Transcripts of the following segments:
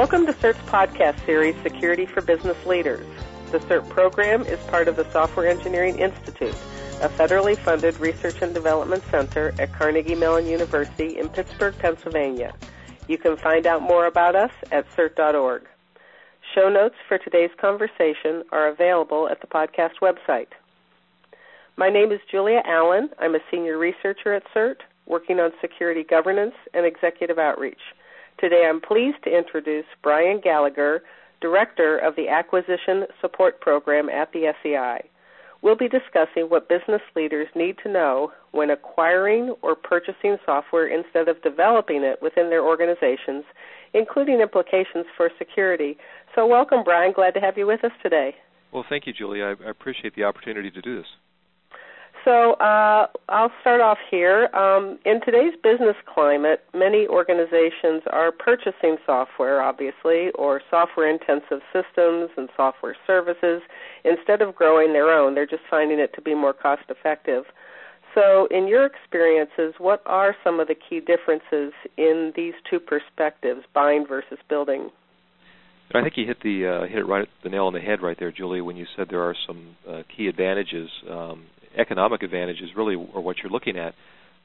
Welcome to CERT's podcast series, Security for Business Leaders. The CERT program is part of the Software Engineering Institute, a federally funded research and development center at Carnegie Mellon University in Pittsburgh, Pennsylvania. You can find out more about us at CERT.org. Show notes for today's conversation are available at the podcast website. My name is Julia Allen. I'm a senior researcher at CERT, working on security governance and executive outreach. Today I'm pleased to introduce Brian Gallagher, Director of the Acquisition Support Program at the SEI. We'll be discussing what business leaders need to know when acquiring or purchasing software instead of developing it within their organizations, including implications for security. So welcome, Brian. Glad to have you with us today. Well, thank you, Julia. I appreciate the opportunity to do this. So I'll start off here. In today's business climate, many organizations are purchasing software, obviously, or software-intensive systems and software services instead of growing their own. They're just finding it to be more cost-effective. So in your experiences, what are some of the key differences in these two perspectives, buying versus building? I think you hit the nail on the head right there, Julia, when you said there are some key advantages. Economic advantages really are what you're looking at.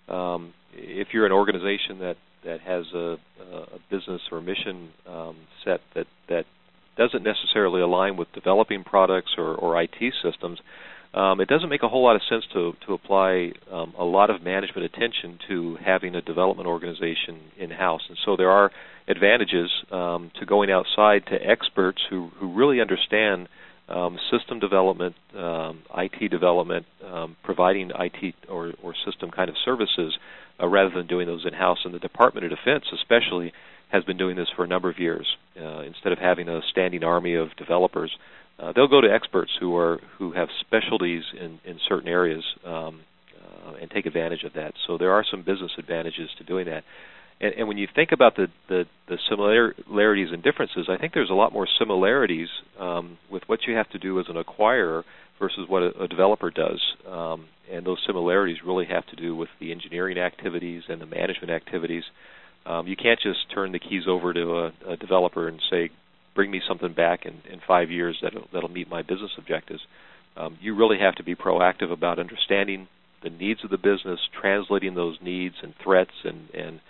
If you're an organization that has a business or mission set that doesn't necessarily align with developing products or IT systems, it doesn't make a whole lot of sense to apply a lot of management attention to having a development organization in-house. And so there are advantages to going outside to experts who really understand system development, IT development, providing IT or system kind of services rather than doing those in-house. And the Department of Defense especially has been doing this for a number of years. Instead of having a standing army of developers, they'll go to experts who have specialties in certain areas and take advantage of that. So there are some business advantages to doing that. And when you think about the similarities and differences, I think there's a lot more similarities with what you have to do as an acquirer versus what a developer does. And those similarities really have to do with the engineering activities and the management activities. You can't just turn the keys over to a developer and say, bring me something back in 5 years that'll meet my business objectives. You really have to be proactive about understanding the needs of the business, translating those needs and threats and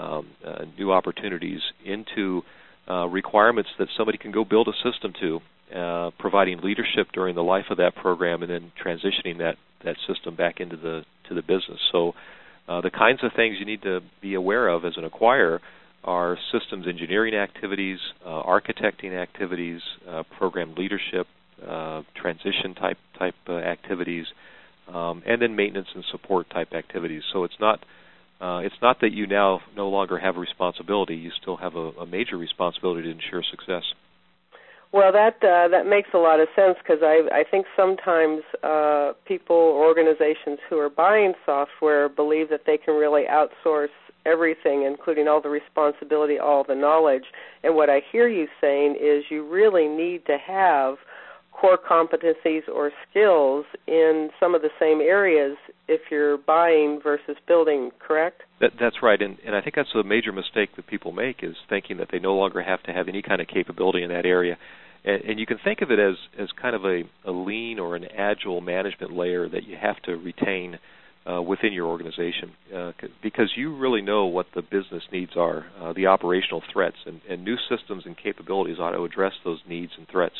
new opportunities into requirements that somebody can go build a system to, providing leadership during the life of that program, and then transitioning that system back into the business. So the kinds of things you need to be aware of as an acquirer are systems engineering activities, architecting activities, program leadership, transition type activities, and then maintenance and support type activities. So it's not that you now no longer have a responsibility. You still have a major responsibility to ensure success. Well, that makes a lot of sense, because I think sometimes people or organizations who are buying software believe that they can really outsource everything, including all the responsibility, all the knowledge. And what I hear you saying is you really need to have core competencies or skills in some of the same areas if you're buying versus building, correct? That's right, and I think that's a major mistake that people make, is thinking that they no longer have to have any kind of capability in that area. And you can think of it as kind of a lean or an agile management layer that you have to retain within your organization, because you really know what the business needs are, the operational threats, and new systems and capabilities ought to address those needs and threats.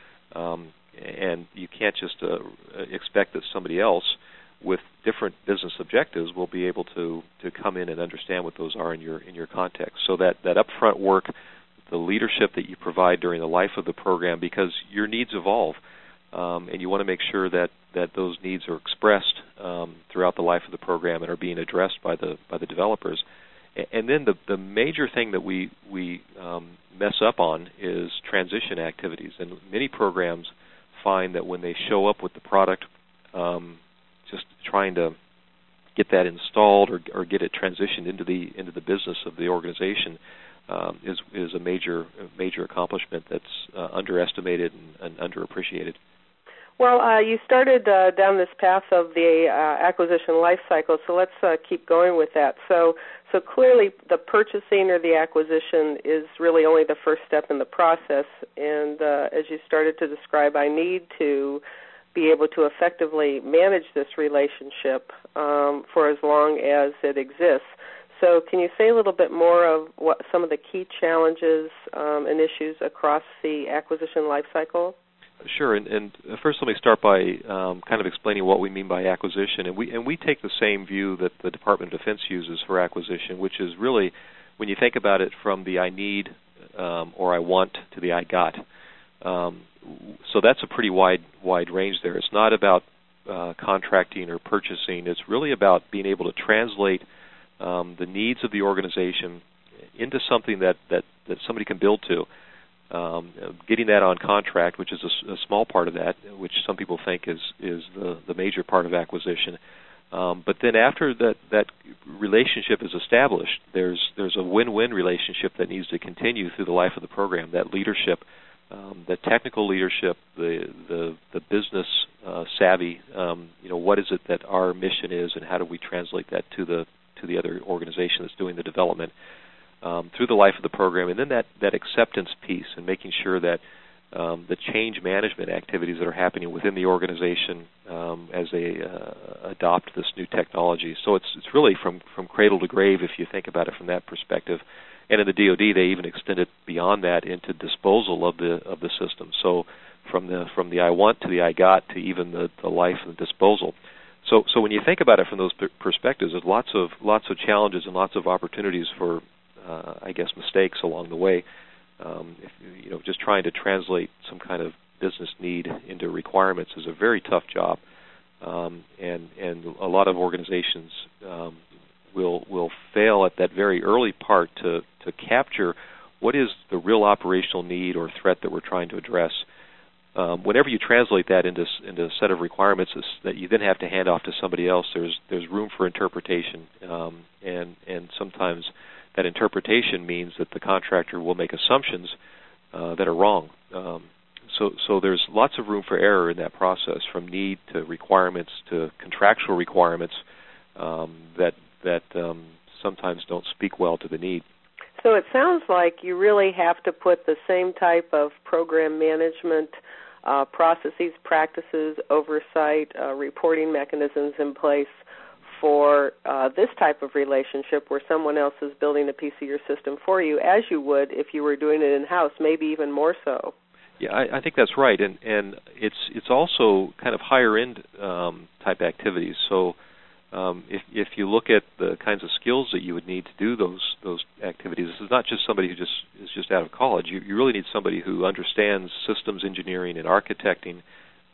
And you can't just expect that somebody else with different business objectives will be able to come in and understand what those are in your context. So that upfront work, the leadership that you provide during the life of the program, because your needs evolve, and you want to make sure that those needs are expressed throughout the life of the program and are being addressed by the developers. And then the major thing that we mess up on is transition activities. And many programs find that when they show up with the product, just trying to get that installed or get it transitioned into the business of the organization is a major accomplishment that's underestimated and underappreciated. Well, you started down this path of the acquisition life cycle, so let's keep going with that. So clearly the purchasing or the acquisition is really only the first step in the process, and as you started to describe, I need to be able to effectively manage this relationship for as long as it exists. So can you say a little bit more of what some of the key challenges and issues across the acquisition life cycle? Sure, and first let me start by kind of explaining what we mean by acquisition. And we take the same view that the Department of Defense uses for acquisition, which is really, when you think about it, from the I need or I want to the I got. So that's a pretty wide range there. It's not about contracting or purchasing. It's really about being able to translate the needs of the organization into something that somebody can build to. Getting that on contract, which is a small part of that, which some people think is the major part of acquisition. But then after that relationship is established, there's a win-win relationship that needs to continue through the life of the program. That leadership, the technical leadership, the business savvy. What is it that our mission is, and how do we translate that to the other organization that's doing the development? Through the life of the program, and then that acceptance piece and making sure that the change management activities that are happening within the organization as they adopt this new technology. So it's really from cradle to grave if you think about it from that perspective. And in the DoD, they even extend it beyond that into disposal of the system. So from the I want to the I got to even the life and the disposal. So when you think about it from those perspectives, there's lots of challenges and lots of opportunities for mistakes along the way. Just trying to translate some kind of business need into requirements is a very tough job, and a lot of organizations will fail at that very early part to capture what is the real operational need or threat that we're trying to address. Whenever you translate that into a set of requirements that you then have to hand off to somebody else, there's room for interpretation, and sometimes that interpretation means that the contractor will make assumptions that are wrong. So there's lots of room for error in that process, from need to requirements to contractual requirements that sometimes don't speak well to the need. So it sounds like you really have to put the same type of program management processes, practices, oversight, reporting mechanisms in place for this type of relationship where someone else is building a piece of your system for you, as you would if you were doing it in-house, maybe even more so. Yeah, I think that's right, and it's also kind of higher-end type activities. So if you look at the kinds of skills that you would need to do those activities, this is not just somebody who is just out of college. You really need somebody who understands systems engineering and architecting,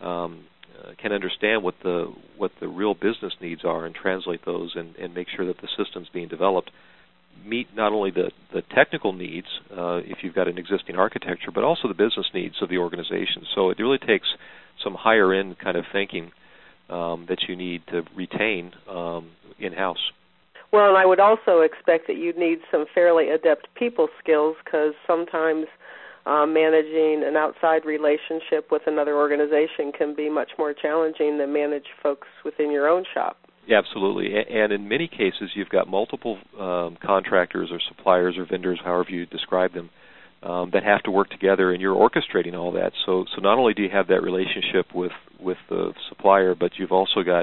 can understand what the real business needs are and translate those and make sure that the systems being developed meet not only the technical needs, if you've got an existing architecture, but also the business needs of the organization. So it really takes some higher-end kind of thinking that you need to retain in-house. Well, and I would also expect that you'd need some fairly adept people skills, because sometimes managing an outside relationship with another organization can be much more challenging than manage folks within your own shop. Yeah, absolutely. And in many cases, you've got multiple contractors or suppliers or vendors, however you describe them, that have to work together, and you're orchestrating all that. So not only do you have that relationship with the supplier, but you've also got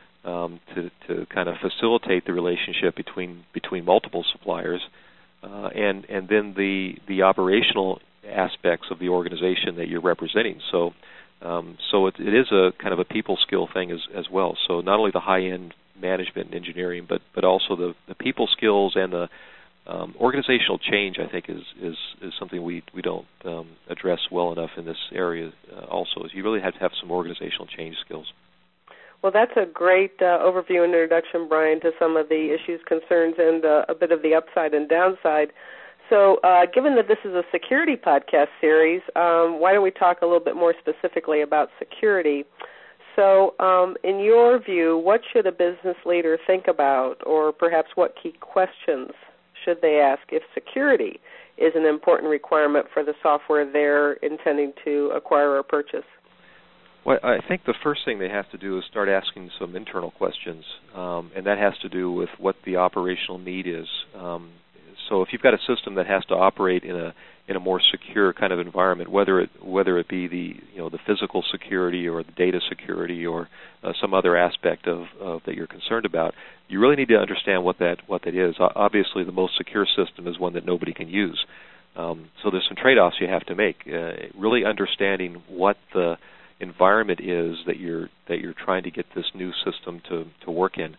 to kind of facilitate the relationship between multiple suppliers, and then the operational aspects of the organization that you're representing. So it is a kind of a people skill thing as well. So not only the high-end management and engineering, but also the people skills and the organizational change, I think, is something we don't address well enough in this area. Also, is you really have to have some organizational change skills. Well, that's a great overview and introduction, Brian, to some of the issues, concerns, and a bit of the upside and downside. So given that this is a security podcast series, why don't we talk a little bit more specifically about security? So in your view, what should a business leader think about, or perhaps what key questions should they ask if security is an important requirement for the software they're intending to acquire or purchase? Well, I think the first thing they have to do is start asking some internal questions, and that has to do with what the operational need is. So if you've got a system that has to operate in a more secure kind of environment, whether it be the physical security or the data security or some other aspect of that you're concerned about, you really need to understand what that is. Obviously, the most secure system is one that nobody can use. So there's some trade-offs you have to make. Really understanding what the environment is that you're trying to get this new system to work in.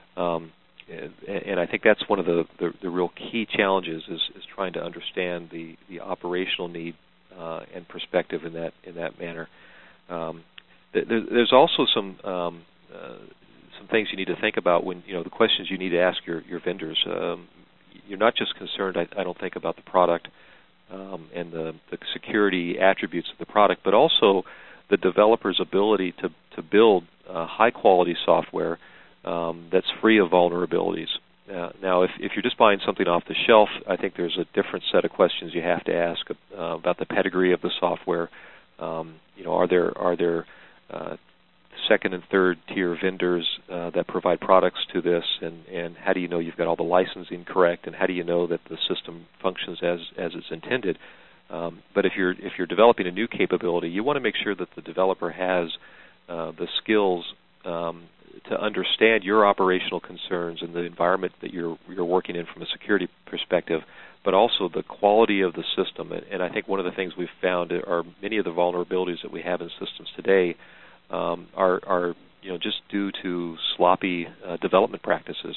And I think that's one of the real key challenges is trying to understand the operational need and perspective in that manner. There's also some things you need to think about when the questions you need to ask your vendors. You're not just concerned, I don't think, about the product and the security attributes of the product, but also the developer's ability to build high quality software that's free of vulnerabilities. Now, if you're just buying something off the shelf, I think there's a different set of questions you have to ask about the pedigree of the software. Are there second and third tier vendors that provide products to this, and how do you know you've got all the licensing correct, and how do you know that the system functions as it's intended? But if you're developing a new capability, you want to make sure that the developer has the skills to understand your operational concerns and the environment that you're working in from a security perspective, but also the quality of the system. And I think one of the things we've found are many of the vulnerabilities that we have in systems today are just due to sloppy development practices.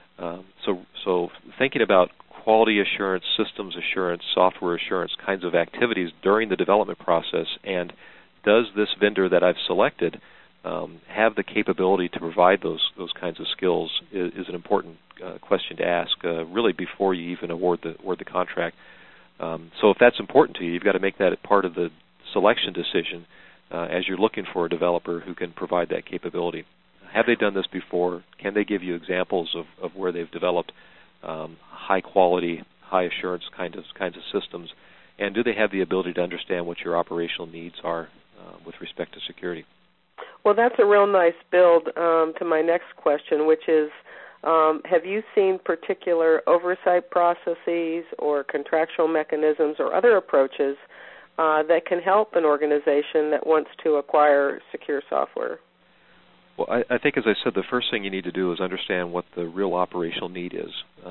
So thinking about quality assurance, systems assurance, software assurance kinds of activities during the development process, and does this vendor that I've selected have the capability to provide those kinds of skills is an important question to ask really before you even award the contract. So if that's important to you, you've got to make that part of the selection decision as you're looking for a developer who can provide that capability. Have they done this before? Can they give you examples of where they've developed high quality, high assurance kinds of systems? And do they have the ability to understand what your operational needs are with respect to security? Well, that's a real nice build to my next question, which is, have you seen particular oversight processes or contractual mechanisms or other approaches that can help an organization that wants to acquire secure software? Well, I think, as I said, the first thing you need to do is understand what the real operational need is.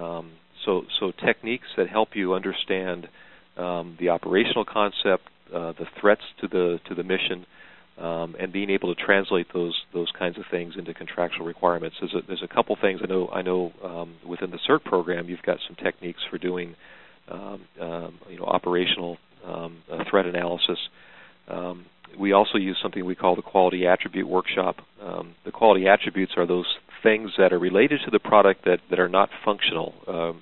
So techniques that help you understand the operational concept, the threats to the mission, and being able to translate those kinds of things into contractual requirements. There's a couple things I know within the CERT program. You've got some techniques for doing operational threat analysis. We also use something we call the quality attribute workshop. The quality attributes are those things that are related to the product that are not functional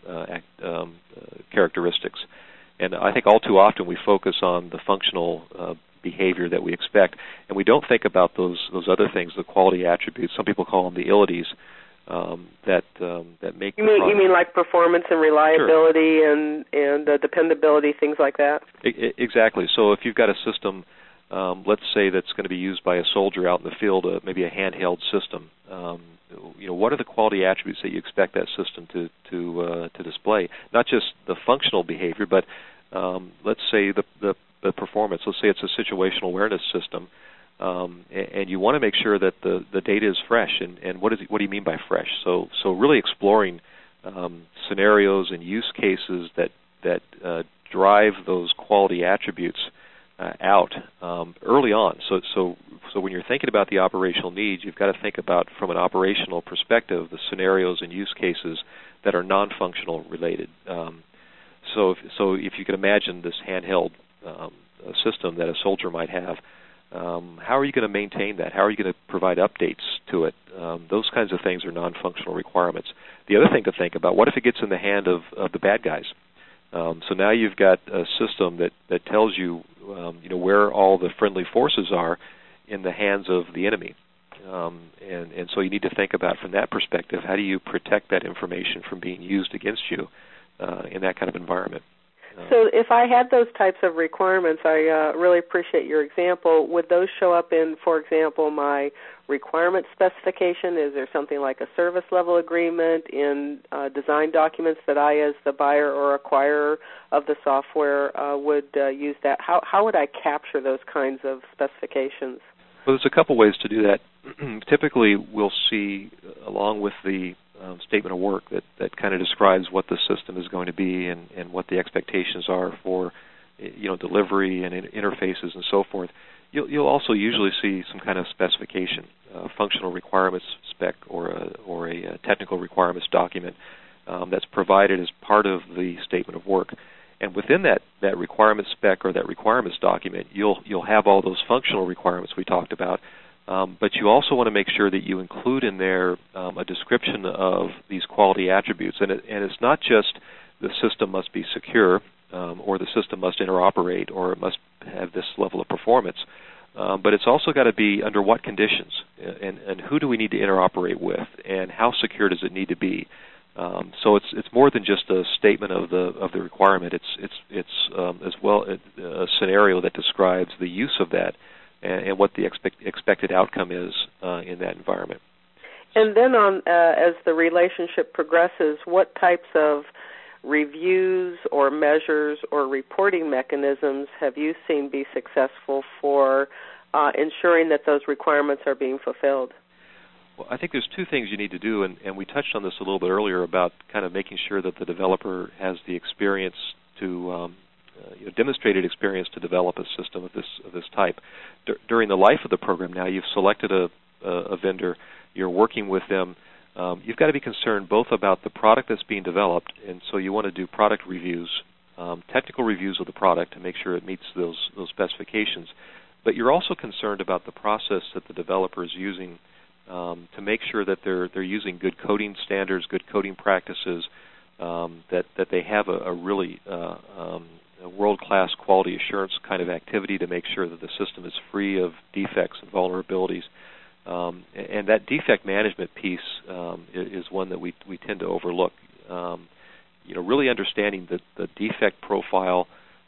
characteristics. And I think all too often we focus on the functional behavior that we expect, and we don't think about those other things, the quality attributes. Some people call them the ilities that make. You mean like performance and reliability? Sure. and dependability, things like that? Exactly. So if you've got a system, let's say that's going to be used by a soldier out in the field, maybe a handheld system. What are the quality attributes that you expect that system to display? Not just the functional behavior, but let's say the performance. Let's say it's a situational awareness system, and you want to make sure that the data is fresh. And what do you mean by fresh? So really exploring scenarios and use cases that drive those quality attributes out early on. So when you're thinking about the operational needs, you've got to think about, from an operational perspective, the scenarios and use cases that are non-functional related. So if you can imagine this handheld system that a soldier might have, how are you going to maintain that? How are you going to provide updates to it? Those kinds of things are non-functional requirements. The other thing to think about, what if it gets in the hand of the bad guys? So now you've got a system that tells you, where all the friendly forces are in the hands of the enemy. And so you need to think about, from that perspective, how do you protect that information from being used against you in that kind of environment? So if I had those types of requirements, I really appreciate your example. Would those show up in, for example, my requirement specification? Is there something like a service level agreement in design documents that I, as the buyer or acquirer of the software, would use that? How would I capture those kinds of specifications? Well, there's a couple ways to do that. Typically, we'll see, along with the statement of work, that kind of describes what the system is going to be and what the expectations are for, delivery and interfaces and so forth. You'll also usually see some kind of specification, functional requirements spec or a technical requirements document that's provided as part of the statement of work. And within that requirements spec or that requirements document, you'll have all those functional requirements we talked about, but you also want to make sure that you include in there a description of these quality attributes. And it's not just the system must be secure or the system must interoperate or it must have this level of performance, but it's also got to be under what conditions and who do we need to interoperate with and how secure does it need to be. So it's more than just a statement of the requirement. It's as well a scenario that describes the use of that and what the expected outcome is in that environment. And then as the relationship progresses, what types of reviews or measures or reporting mechanisms have you seen be successful for ensuring that those requirements are being fulfilled? Well, I think there's two things you need to do, and we touched on this a little bit earlier about kind of making sure that the developer has the experience to demonstrated experience to develop a system of this type. During the life of the program, now you've selected a vendor, you're working with them. You've got to be concerned both about the product that's being developed, and so you want to do product reviews, technical reviews of the product to make sure it meets those specifications. But you're also concerned about the process that the developer is using to make sure that they're using good coding standards, good coding practices, that they have a really a world-class quality assurance kind of activity to make sure that the system is free of defects and vulnerabilities. And that defect management piece is one that we tend to overlook. Really understanding the defect profile,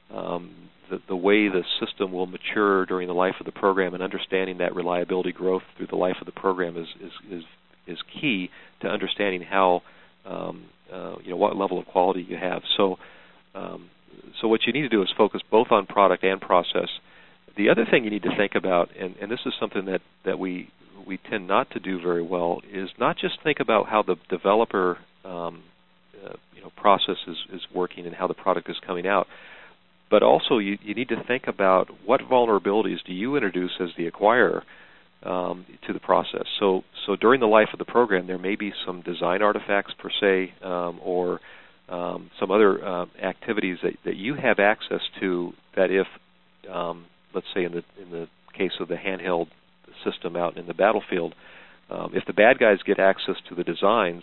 the way the system will mature during the life of the program, and understanding that reliability growth through the life of the program is key to understanding how what level of quality you have. So what you need to do is focus both on product and process. The other thing you need to think about, and this is something that we tend not to do very well, is not just think about how the developer process is working and how the product is coming out, but also you need to think about what vulnerabilities do you introduce as the acquirer to the process. So during the life of the program, there may be some design artifacts per se, or some other activities that you have access to that if, let's say in the case of the handheld system out in the battlefield, if the bad guys get access to the designs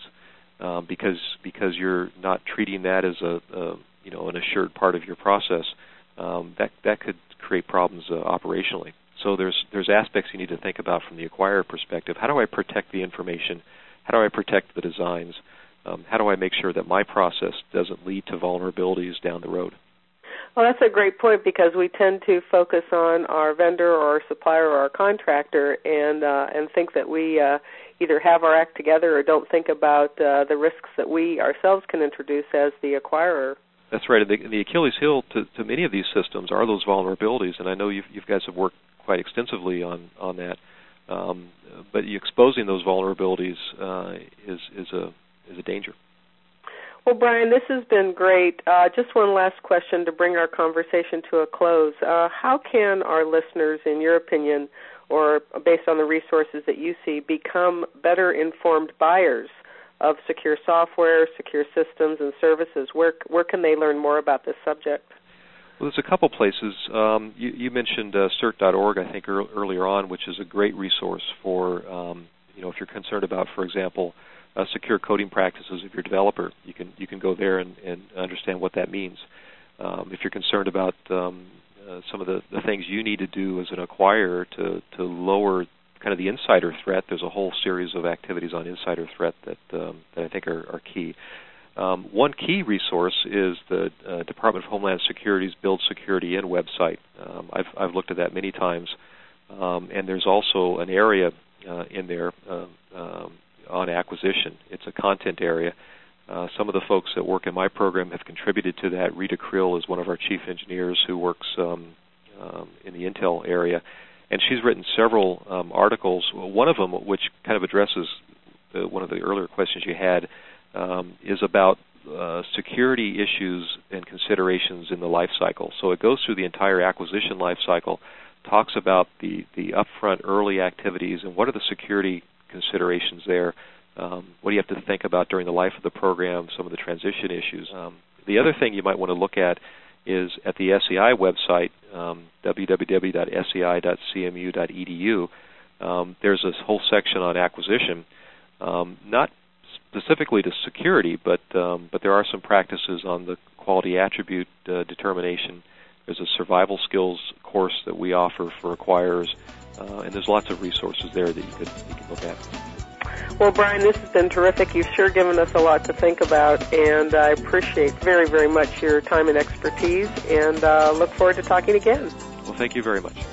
because you're not treating that as an assured part of your process, that could create problems operationally. So there's aspects you need to think about from the acquirer perspective. How do I protect the information? How do I protect the designs? How do I make sure that my process doesn't lead to vulnerabilities down the road? Well, that's a great point because we tend to focus on our vendor or our supplier or our contractor and think that we either have our act together or don't think about the risks that we ourselves can introduce as the acquirer. That's right. The Achilles heel to many of these systems are those vulnerabilities, and I know you guys have worked quite extensively on that. But exposing those vulnerabilities is a danger. Well, Brian, this has been great. Just one last question to bring our conversation to a close. How can our listeners, in your opinion, or based on the resources that you see, become better informed buyers of secure software, secure systems, and services? Where can they learn more about this subject? Well, there's a couple places. You mentioned CERT.org, I think, earlier on, which is a great resource for, if you're concerned about, for example, secure coding practices of your developer. You can go there and understand what that means. If you're concerned about some of the things you need to do as an acquirer to lower kind of the insider threat, there's a whole series of activities on insider threat that I think are key. One key resource is the Department of Homeland Security's Build Security In website. I've looked at that many times, and there's also an area in there on acquisition. It's a content area. Some of the folks that work in my program have contributed to that. Rita Creel is one of our chief engineers who works in the Intel area, and she's written several articles. One of them, which kind of addresses one of the earlier questions you had, is about security issues and considerations in the life cycle. So it goes through the entire acquisition life cycle, talks about the upfront early activities and what are the security considerations there. What do you have to think about during the life of the program, some of the transition issues. The other thing you might want to look at is at the SEI website, www.sei.cmu.edu. There's this whole section on acquisition, not specifically to security, but there are some practices on the quality attribute determination. There's a survival skills course that we offer for acquirers, and there's lots of resources there that you can look at. Well, Brian, this has been terrific. You've sure given us a lot to think about, and I appreciate very, very much your time and expertise, and look forward to talking again. Well, thank you very much.